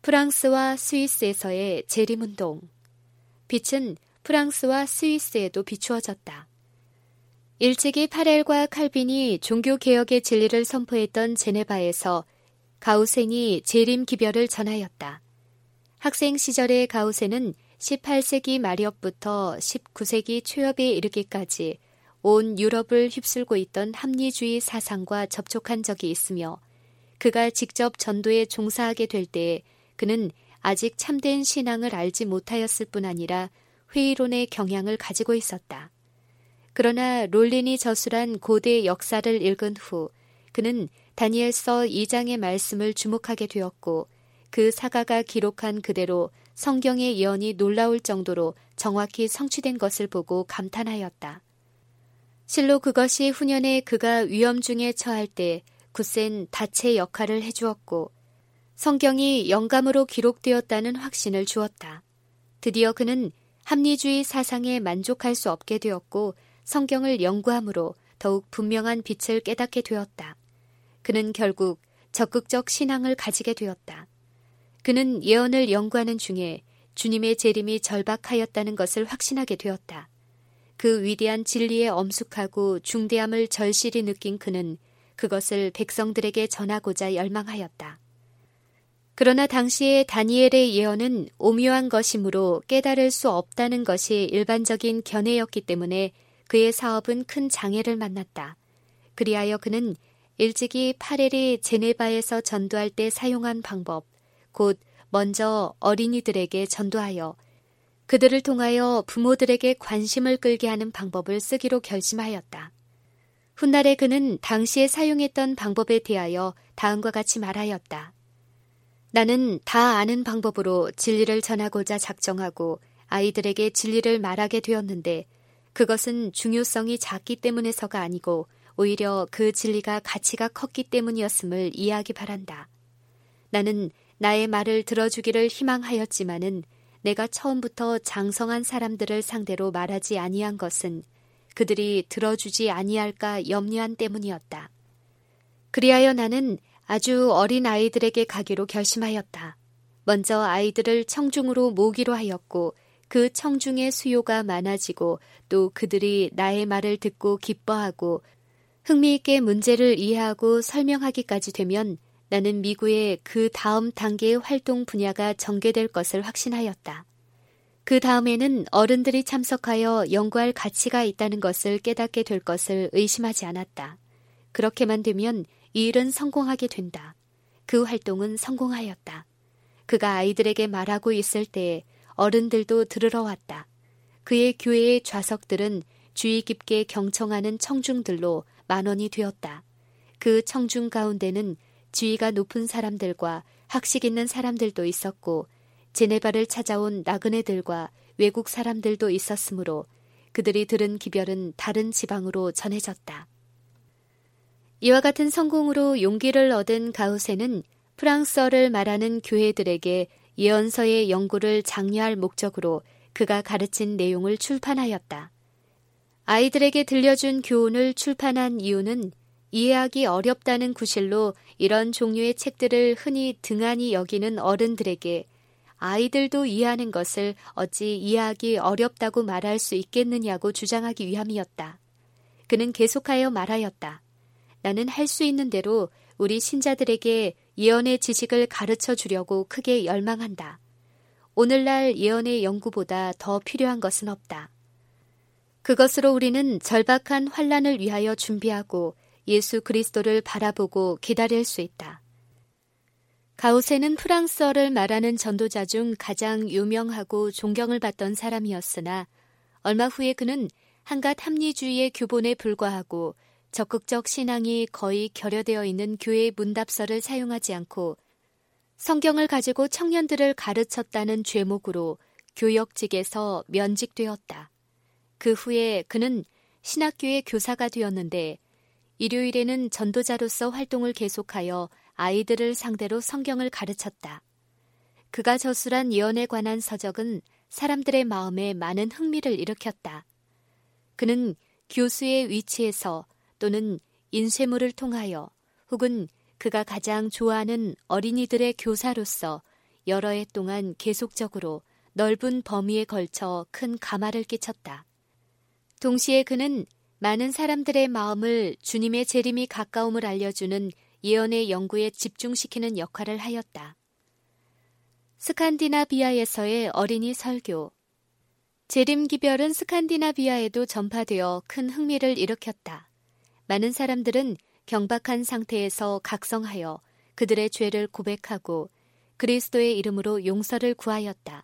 프랑스와 스위스에서의 재림운동. 빛은 프랑스와 스위스에도 비추어졌다. 일찍이 파렐과 칼빈이 종교개혁의 진리를 선포했던 제네바에서 가우센이 재림 기별을 전하였다. 학생 시절의 가우센은 18세기 말엽부터 19세기 초엽에 이르기까지 온 유럽을 휩쓸고 있던 합리주의 사상과 접촉한 적이 있으며 그가 직접 전도에 종사하게 될 때에 그는 아직 참된 신앙을 알지 못하였을 뿐 아니라 회의론의 경향을 가지고 있었다. 그러나 롤린이 저술한 고대 역사를 읽은 후 그는 다니엘서 2장의 말씀을 주목하게 되었고 그 사가가 기록한 그대로 성경의 예언이 놀라울 정도로 정확히 성취된 것을 보고 감탄하였다. 실로 그것이 후년에 그가 위험 중에 처할 때 굳센 닻의 역할을 해주었고 성경이 영감으로 기록되었다는 확신을 주었다. 드디어 그는 합리주의 사상에 만족할 수 없게 되었고 성경을 연구함으로 더욱 분명한 빛을 깨닫게 되었다. 그는 결국 적극적 신앙을 가지게 되었다. 그는 예언을 연구하는 중에 주님의 재림이 절박하였다는 것을 확신하게 되었다. 그 위대한 진리의 엄숙하고 중대함을 절실히 느낀 그는 그것을 백성들에게 전하고자 열망하였다. 그러나 당시의 다니엘의 예언은 오묘한 것이므로 깨달을 수 없다는 것이 일반적인 견해였기 때문에 그의 사업은 큰 장애를 만났다. 그리하여 그는 일찍이 파렐이 제네바에서 전도할 때 사용한 방법, 곧 먼저 어린이들에게 전도하여 그들을 통하여 부모들에게 관심을 끌게 하는 방법을 쓰기로 결심하였다. 훗날에 그는 당시에 사용했던 방법에 대하여 다음과 같이 말하였다. 나는 다 아는 방법으로 진리를 전하고자 작정하고 아이들에게 진리를 말하게 되었는데 그것은 중요성이 작기 때문에서가 아니고 오히려 그 진리가 가치가 컸기 때문이었음을 이해하기 바란다. 나는 나의 말을 들어주기를 희망하였지만은 내가 처음부터 장성한 사람들을 상대로 말하지 아니한 것은 그들이 들어주지 아니할까 염려한 때문이었다. 그리하여 나는 아주 어린 아이들에게 가기로 결심하였다. 먼저 아이들을 청중으로 모기로 하였고 그 청중의 수요가 많아지고 또 그들이 나의 말을 듣고 기뻐하고 흥미있게 문제를 이해하고 설명하기까지 되면 나는 미국의 그 다음 단계의 활동 분야가 전개될 것을 확신하였다. 그 다음에는 어른들이 참석하여 연구할 가치가 있다는 것을 깨닫게 될 것을 의심하지 않았다. 그렇게만 되면 이 일은 성공하게 된다. 그 활동은 성공하였다. 그가 아이들에게 말하고 있을 때에 어른들도 들으러 왔다. 그의 교회의 좌석들은 주의 깊게 경청하는 청중들로 만원이 되었다. 그 청중 가운데는 지위가 높은 사람들과 학식 있는 사람들도 있었고 제네바를 찾아온 나그네들과 외국 사람들도 있었으므로 그들이 들은 기별은 다른 지방으로 전해졌다. 이와 같은 성공으로 용기를 얻은 가우센은 프랑스어를 말하는 교회들에게 예언서의 연구를 장려할 목적으로 그가 가르친 내용을 출판하였다. 아이들에게 들려준 교훈을 출판한 이유는 이해하기 어렵다는 구실로 이런 종류의 책들을 흔히 등한히 여기는 어른들에게 아이들도 이해하는 것을 어찌 이해하기 어렵다고 말할 수 있겠느냐고 주장하기 위함이었다. 그는 계속하여 말하였다. 나는 할 수 있는 대로 우리 신자들에게 예언의 지식을 가르쳐 주려고 크게 열망한다. 오늘날 예언의 연구보다 더 필요한 것은 없다. 그것으로 우리는 절박한 환난을 위하여 준비하고 예수 그리스도를 바라보고 기다릴 수 있다. 가우센은 프랑스어를 말하는 전도자 중 가장 유명하고 존경을 받던 사람이었으나 얼마 후에 그는 한갓 합리주의의 교본에 불과하고 적극적 신앙이 거의 결여되어 있는 교회 문답서를 사용하지 않고 성경을 가지고 청년들을 가르쳤다는 죄목으로 교역직에서 면직되었다. 그 후에 그는 신학교의 교사가 되었는데 일요일에는 전도자로서 활동을 계속하여 아이들을 상대로 성경을 가르쳤다. 그가 저술한 예언에 관한 서적은 사람들의 마음에 많은 흥미를 일으켰다. 그는 교수의 위치에서 또는 인쇄물을 통하여 혹은 그가 가장 좋아하는 어린이들의 교사로서 여러 해 동안 계속적으로 넓은 범위에 걸쳐 큰 가마를 끼쳤다. 동시에 그는 많은 사람들의 마음을 주님의 재림이 가까움을 알려주는 예언의 연구에 집중시키는 역할을 하였다. 스칸디나비아에서의 어린이 설교. 재림 기별은 스칸디나비아에도 전파되어 큰 흥미를 일으켰다. 많은 사람들은 경박한 상태에서 각성하여 그들의 죄를 고백하고 그리스도의 이름으로 용서를 구하였다.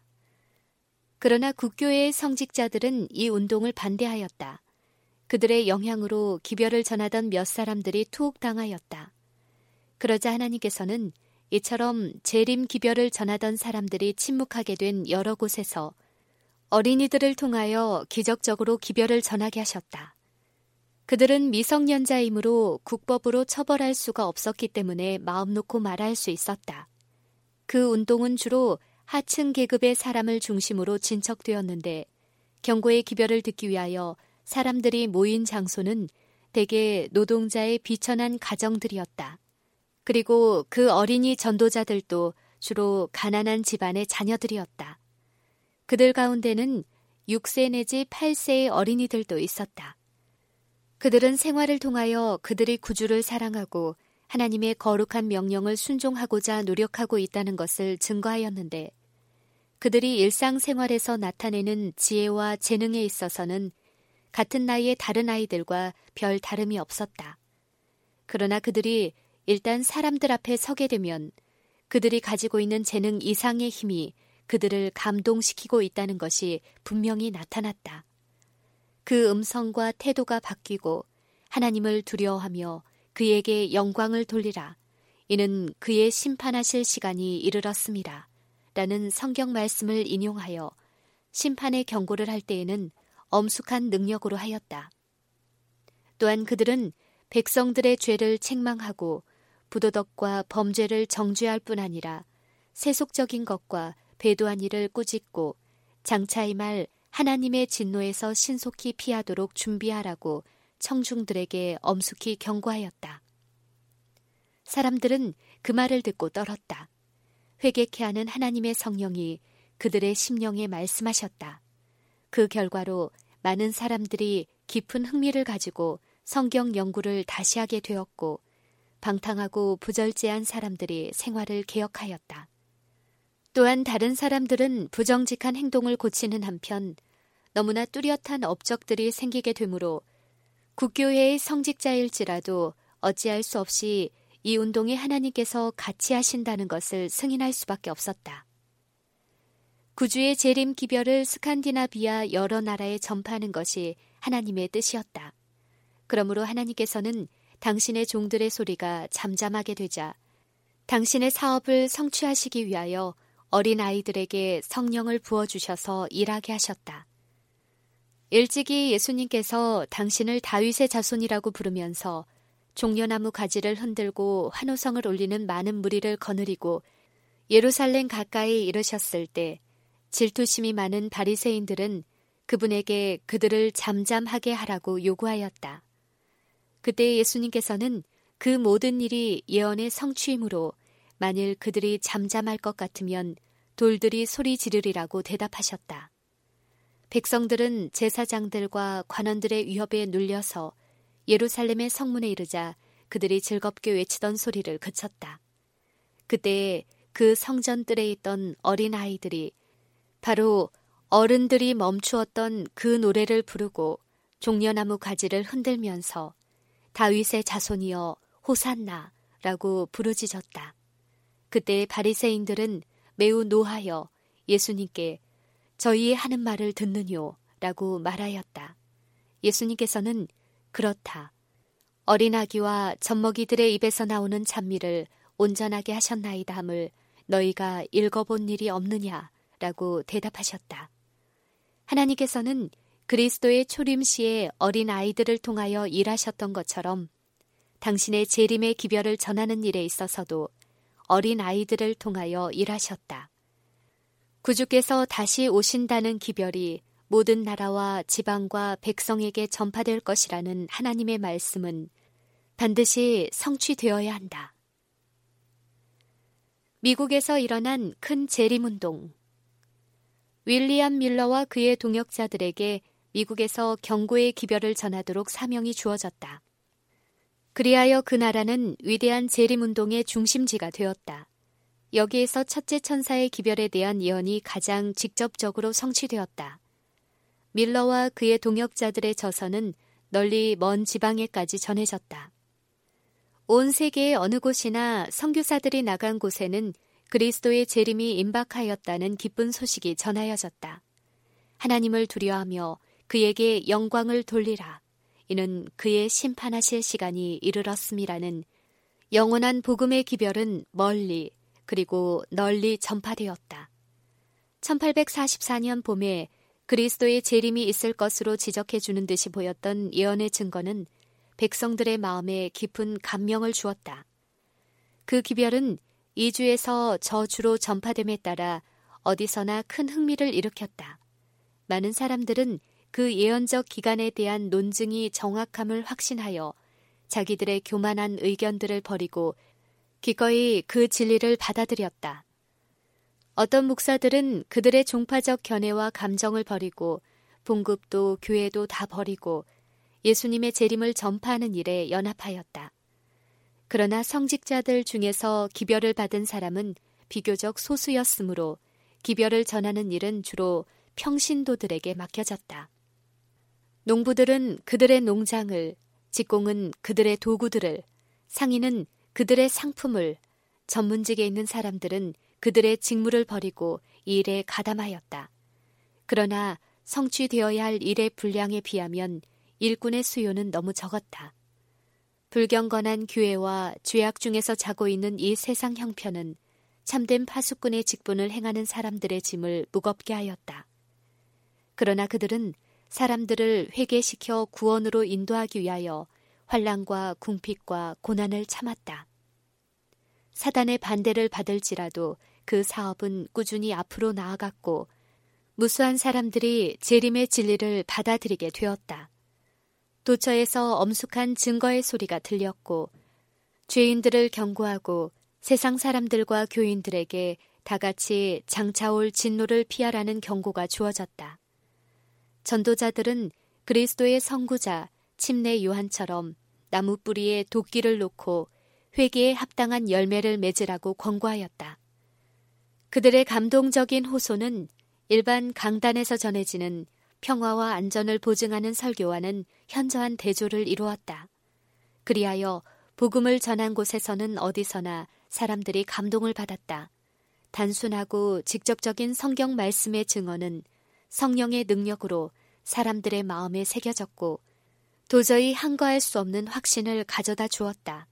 그러나 국교회의 성직자들은 이 운동을 반대하였다. 그들의 영향으로 기별을 전하던 몇 사람들이 투옥당하였다. 그러자 하나님께서는 이처럼 재림 기별을 전하던 사람들이 침묵하게 된 여러 곳에서 어린이들을 통하여 기적적으로 기별을 전하게 하셨다. 그들은 미성년자이므로 국법으로 처벌할 수가 없었기 때문에 마음 놓고 말할 수 있었다. 그 운동은 주로 하층 계급의 사람을 중심으로 진척되었는데 경고의 기별을 듣기 위하여 사람들이 모인 장소는 대개 노동자의 비천한 가정들이었다. 그리고 그 어린이 전도자들도 주로 가난한 집안의 자녀들이었다. 그들 가운데는 6세 내지 8세의 어린이들도 있었다. 그들은 생활을 통하여 그들이 구주를 사랑하고 하나님의 거룩한 명령을 순종하고자 노력하고 있다는 것을 증거하였는데 그들이 일상생활에서 나타내는 지혜와 재능에 있어서는 같은 나이의 다른 아이들과 별 다름이 없었다. 그러나 그들이 일단 사람들 앞에 서게 되면 그들이 가지고 있는 재능 이상의 힘이 그들을 감동시키고 있다는 것이 분명히 나타났다. 그 음성과 태도가 바뀌고 하나님을 두려워하며 그에게 영광을 돌리라. 이는 그의 심판하실 시간이 이르렀습니다. 라는 성경 말씀을 인용하여 심판의 경고를 할 때에는 엄숙한 능력으로 하였다. 또한 그들은 백성들의 죄를 책망하고 부도덕과 범죄를 정죄할 뿐 아니라 세속적인 것과 배도한 일을 꾸짖고 장차의 말 하나님의 진노에서 신속히 피하도록 준비하라고 청중들에게 엄숙히 경고하였다. 사람들은 그 말을 듣고 떨었다. 회개케 하는 하나님의 성령이 그들의 심령에 말씀하셨다. 그 결과로 많은 사람들이 깊은 흥미를 가지고 성경 연구를 다시 하게 되었고 방탕하고 부절제한 사람들이 생활을 개혁하였다. 또한 다른 사람들은 부정직한 행동을 고치는 한편 너무나 뚜렷한 업적들이 생기게 되므로 국교회의 성직자일지라도 어찌할 수 없이 이 운동에 하나님께서 같이 하신다는 것을 승인할 수밖에 없었다. 구주의 재림 기별을 스칸디나비아 여러 나라에 전파하는 것이 하나님의 뜻이었다. 그러므로 하나님께서는 당신의 종들의 소리가 잠잠하게 되자 당신의 사업을 성취하시기 위하여 어린 아이들에게 성령을 부어주셔서 일하게 하셨다. 일찍이 예수님께서 당신을 다윗의 자손이라고 부르면서 종려나무 가지를 흔들고 환호성을 올리는 많은 무리를 거느리고 예루살렘 가까이 이르셨을 때 질투심이 많은 바리새인들은 그분에게 그들을 잠잠하게 하라고 요구하였다. 그때 예수님께서는 그 모든 일이 예언의 성취이므로 만일 그들이 잠잠할 것 같으면 돌들이 소리 지르리라고 대답하셨다. 백성들은 제사장들과 관원들의 위협에 눌려서 예루살렘의 성문에 이르자 그들이 즐겁게 외치던 소리를 그쳤다. 그때 그 성전뜰에 있던 어린 아이들이 바로 어른들이 멈추었던 그 노래를 부르고 종려나무 가지를 흔들면서 다윗의 자손이여 호산나라고 부르짖었다. 그때 바리새인들은 매우 노하여 예수님께 저희의 하는 말을 듣느뇨 라고 말하였다. 예수님께서는 그렇다. 어린 아기와 젖먹이들의 입에서 나오는 찬미를 온전하게 하셨나이다 함을 너희가 읽어본 일이 없느냐 라고 대답하셨다. 하나님께서는 그리스도의 초림 시에 어린 아이들을 통하여 일하셨던 것처럼 당신의 재림의 기별을 전하는 일에 있어서도 어린 아이들을 통하여 일하셨다. 구주께서 다시 오신다는 기별이 모든 나라와 지방과 백성에게 전파될 것이라는 하나님의 말씀은 반드시 성취되어야 한다. 미국에서 일어난 큰 재림운동. 윌리엄 밀러와 그의 동역자들에게 미국에서 경고의 기별을 전하도록 사명이 주어졌다. 그리하여 그 나라는 위대한 재림운동의 중심지가 되었다. 여기에서 첫째 천사의 기별에 대한 예언이 가장 직접적으로 성취되었다. 밀러와 그의 동역자들의 저서는 널리 먼 지방에까지 전해졌다. 온 세계의 어느 곳이나 선교사들이 나간 곳에는 그리스도의 재림이 임박하였다는 기쁜 소식이 전하여졌다. 하나님을 두려워하며 그에게 영광을 돌리라. 이는 그의 심판하실 시간이 이르렀음이라는 영원한 복음의 기별은 멀리 그리고 널리 전파되었다. 1844년 봄에 그리스도의 재림이 있을 것으로 지적해 주는 듯이 보였던 예언의 증거는 백성들의 마음에 깊은 감명을 주었다. 그 기별은 이 주에서 저 주로 전파됨에 따라 어디서나 큰 흥미를 일으켰다. 많은 사람들은 그 예언적 기간에 대한 논증이 정확함을 확신하여 자기들의 교만한 의견들을 버리고 기꺼이 그 진리를 받아들였다. 어떤 목사들은 그들의 종파적 견해와 감정을 버리고 봉급도 교회도 다 버리고 예수님의 재림을 전파하는 일에 연합하였다. 그러나 성직자들 중에서 기별을 받은 사람은 비교적 소수였으므로 기별을 전하는 일은 주로 평신도들에게 맡겨졌다. 농부들은 그들의 농장을, 직공은 그들의 도구들을, 상인은 그들의 상품을, 전문직에 있는 사람들은 그들의 직무를 버리고 이 일에 가담하였다. 그러나 성취되어야 할 일의 분량에 비하면 일꾼의 수요는 너무 적었다. 불경건한 교회와 죄악 중에서 자고 있는 이 세상 형편은 참된 파수꾼의 직분을 행하는 사람들의 짐을 무겁게 하였다. 그러나 그들은 사람들을 회개시켜 구원으로 인도하기 위하여 환난과 궁핍과 고난을 참았다. 사단의 반대를 받을지라도 그 사업은 꾸준히 앞으로 나아갔고 무수한 사람들이 재림의 진리를 받아들이게 되었다. 도처에서 엄숙한 증거의 소리가 들렸고 죄인들을 경고하고 세상 사람들과 교인들에게 다같이 장차올 진노를 피하라는 경고가 주어졌다. 전도자들은 그리스도의 선구자 침례 요한처럼 나무 뿌리에 도끼를 놓고 회개에 합당한 열매를 맺으라고 권고하였다. 그들의 감동적인 호소는 일반 강단에서 전해지는 평화와 안전을 보증하는 설교와는 현저한 대조를 이루었다. 그리하여 복음을 전한 곳에서는 어디서나 사람들이 감동을 받았다. 단순하고 직접적인 성경 말씀의 증언은 성령의 능력으로 사람들의 마음에 새겨졌고 도저히 한거할 수 없는 확신을 가져다 주었다.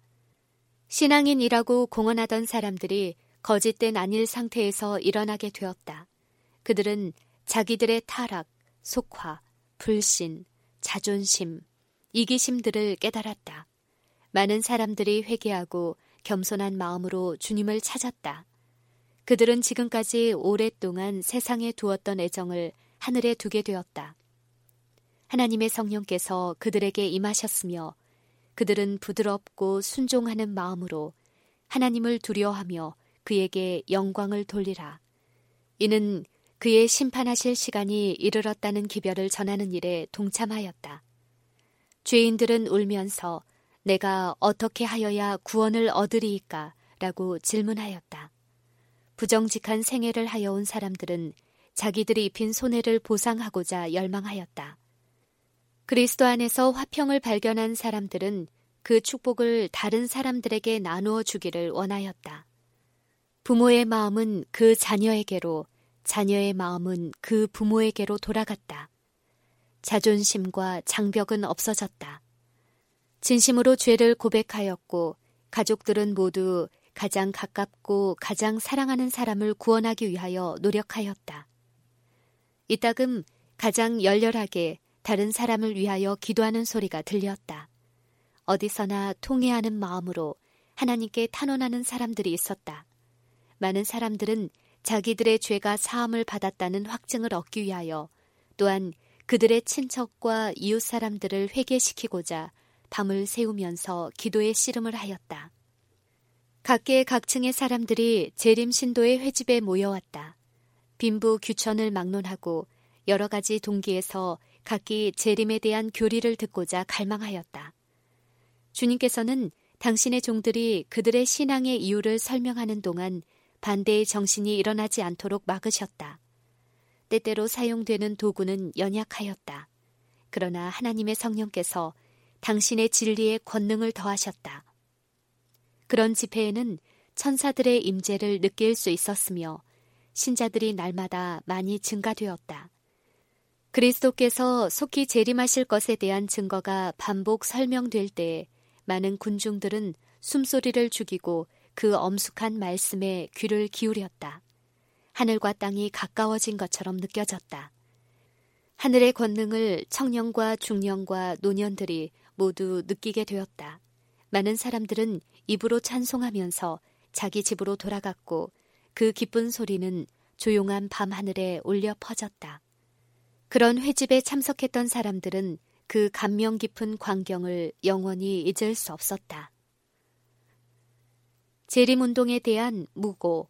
신앙인이라고 공언하던 사람들이 거짓된 안일 상태에서 일어나게 되었다. 그들은 자기들의 타락, 속화, 불신, 자존심, 이기심들을 깨달았다. 많은 사람들이 회개하고 겸손한 마음으로 주님을 찾았다. 그들은 지금까지 오랫동안 세상에 두었던 애정을 하늘에 두게 되었다. 하나님의 성령께서 그들에게 임하셨으며 그들은 부드럽고 순종하는 마음으로 하나님을 두려워하며 그에게 영광을 돌리라. 이는 그의 심판하실 시간이 이르렀다는 기별을 전하는 일에 동참하였다. 죄인들은 울면서 내가 어떻게 하여야 구원을 얻으리이까? 라고 질문하였다. 부정직한 생애를 하여온 사람들은 자기들이 입힌 손해를 보상하고자 열망하였다. 그리스도 안에서 화평을 발견한 사람들은 그 축복을 다른 사람들에게 나누어 주기를 원하였다. 부모의 마음은 그 자녀에게로, 자녀의 마음은 그 부모에게로 돌아갔다. 자존심과 장벽은 없어졌다. 진심으로 죄를 고백하였고 가족들은 모두 가장 가깝고 가장 사랑하는 사람을 구원하기 위하여 노력하였다. 이따금 가장 열렬하게 다른 사람을 위하여 기도하는 소리가 들렸다. 어디서나 통회하는 마음으로 하나님께 탄원하는 사람들이 있었다. 많은 사람들은 자기들의 죄가 사함을 받았다는 확증을 얻기 위하여 또한 그들의 친척과 이웃 사람들을 회개시키고자 밤을 새우면서 기도의 씨름을 하였다. 각계 각층의 사람들이 재림 신도의 회집에 모여왔다. 빈부 규천을 막론하고 여러 가지 동기에서 각기 재림에 대한 교리를 듣고자 갈망하였다. 주님께서는 당신의 종들이 그들의 신앙의 이유를 설명하는 동안 반대의 정신이 일어나지 않도록 막으셨다. 때때로 사용되는 도구는 연약하였다. 그러나 하나님의 성령께서 당신의 진리에 권능을 더하셨다. 그런 집회에는 천사들의 임재를 느낄 수 있었으며 신자들이 날마다 많이 증가되었다. 그리스도께서 속히 재림하실 것에 대한 증거가 반복 설명될 때에 많은 군중들은 숨소리를 죽이고 그 엄숙한 말씀에 귀를 기울였다. 하늘과 땅이 가까워진 것처럼 느껴졌다. 하늘의 권능을 청년과 중년과 노년들이 모두 느끼게 되었다. 많은 사람들은 입으로 찬송하면서 자기 집으로 돌아갔고 그 기쁜 소리는 조용한 밤하늘에 울려 퍼졌다. 그런 회집에 참석했던 사람들은 그 감명 깊은 광경을 영원히 잊을 수 없었다. 재림운동에 대한 무고.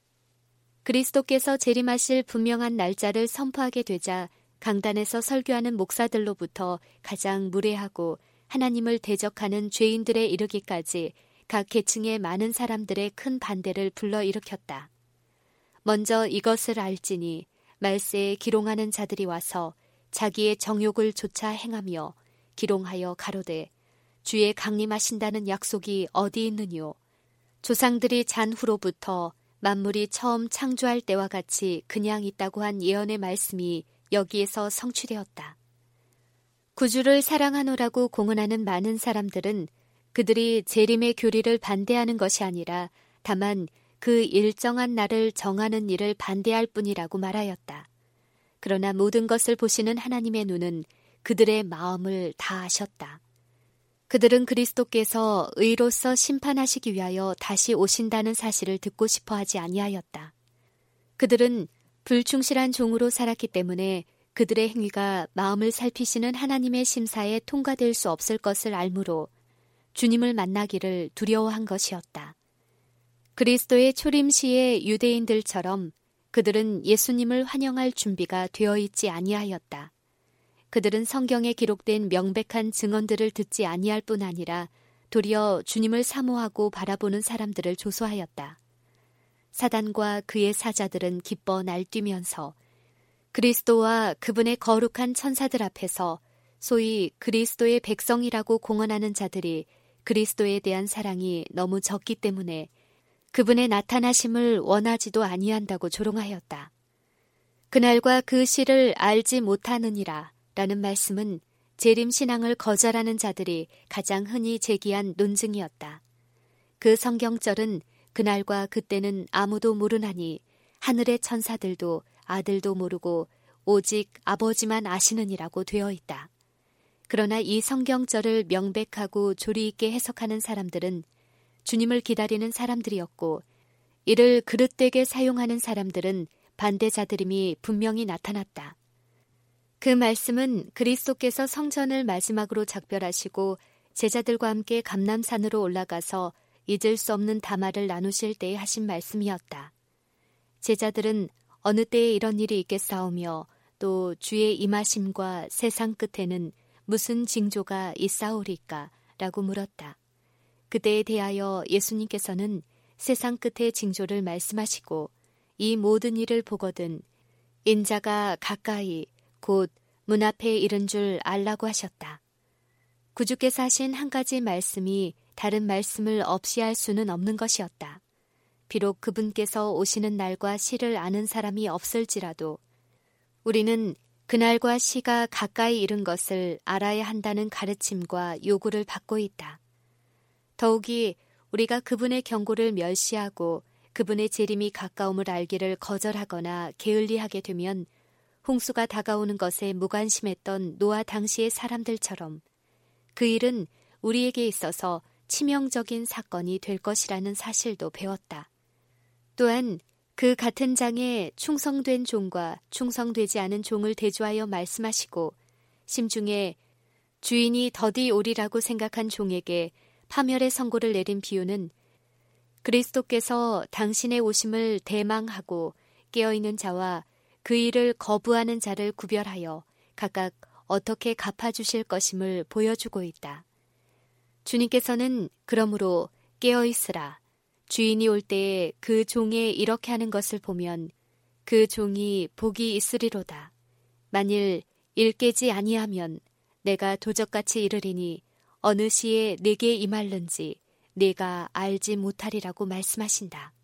그리스도께서 재림하실 분명한 날짜를 선포하게 되자 강단에서 설교하는 목사들로부터 가장 무례하고 하나님을 대적하는 죄인들에 이르기까지 각 계층의 많은 사람들의 큰 반대를 불러일으켰다. 먼저 이것을 알지니 말세에 기롱하는 자들이 와서 자기의 정욕을 조차 행하며 기롱하여 가로되 주의 강림하신다는 약속이 어디 있느뇨. 조상들이 잔 후로부터 만물이 처음 창조할 때와 같이 그냥 있다고 한 예언의 말씀이 여기에서 성취되었다. 구주를 사랑하노라고 공언하는 많은 사람들은 그들이 재림의 교리를 반대하는 것이 아니라 다만 그 일정한 날을 정하는 일을 반대할 뿐이라고 말하였다. 그러나 모든 것을 보시는 하나님의 눈은 그들의 마음을 다 아셨다. 그들은 그리스도께서 의로서 심판하시기 위하여 다시 오신다는 사실을 듣고 싶어 하지 아니하였다. 그들은 불충실한 종으로 살았기 때문에 그들의 행위가 마음을 살피시는 하나님의 심사에 통과될 수 없을 것을 알므로 주님을 만나기를 두려워한 것이었다. 그리스도의 초림 시의 유대인들처럼 그들은 예수님을 환영할 준비가 되어 있지 아니하였다. 그들은 성경에 기록된 명백한 증언들을 듣지 아니할 뿐 아니라 도리어 주님을 사모하고 바라보는 사람들을 조소하였다. 사단과 그의 사자들은 기뻐 날뛰면서 그리스도와 그분의 거룩한 천사들 앞에서 소위 그리스도의 백성이라고 공언하는 자들이 그리스도에 대한 사랑이 너무 적기 때문에 그분의 나타나심을 원하지도 아니한다고 조롱하였다. 그날과 그 시를 알지 못하느니라 라는 말씀은 재림신앙을 거절하는 자들이 가장 흔히 제기한 논증이었다. 그 성경절은 그날과 그때는 아무도 모르나니 하늘의 천사들도 아들도 모르고 오직 아버지만 아시느니라고 되어 있다. 그러나 이 성경절을 명백하고 조리 있게 해석하는 사람들은 주님을 기다리는 사람들이었고 이를 그릇되게 사용하는 사람들은 반대자들임이 분명히 나타났다. 그 말씀은 그리스도께서 성전을 마지막으로 작별하시고 제자들과 함께 감람산으로 올라가서 잊을 수 없는 담화를 나누실 때에 하신 말씀이었다. 제자들은 어느 때에 이런 일이 있겠사오며 또 주의 임하심과 세상 끝에는 무슨 징조가 있사오리까? 라고 물었다. 그때에 대하여 예수님께서는 세상 끝의 징조를 말씀하시고 이 모든 일을 보거든 인자가 가까이 곧 문 앞에 이른 줄 알라고 하셨다. 구주께서 하신 한 가지 말씀이 다른 말씀을 없이 할 수는 없는 것이었다. 비록 그분께서 오시는 날과 시를 아는 사람이 없을지라도 우리는 그날과 시가 가까이 이른 것을 알아야 한다는 가르침과 요구를 받고 있다. 더욱이 우리가 그분의 경고를 멸시하고 그분의 재림이 가까움을 알기를 거절하거나 게을리하게 되면 홍수가 다가오는 것에 무관심했던 노아 당시의 사람들처럼 그 일은 우리에게 있어서 치명적인 사건이 될 것이라는 사실도 배웠다. 또한 그 같은 장에 충성된 종과 충성되지 않은 종을 대조하여 말씀하시고 심중에 주인이 더디 오리라고 생각한 종에게 파멸의 선고를 내린 비유는 그리스도께서 당신의 오심을 대망하고 깨어있는 자와 그 일을 거부하는 자를 구별하여 각각 어떻게 갚아주실 것임을 보여주고 있다. 주님께서는 그러므로 깨어있으라. 주인이 올 때에 그 종에 이렇게 하는 것을 보면 그 종이 복이 있으리로다. 만일 일 깨지 아니하면 내가 도적같이 이르리니 어느 시에 내게 임할는지 내가 알지 못하리라고 말씀하신다.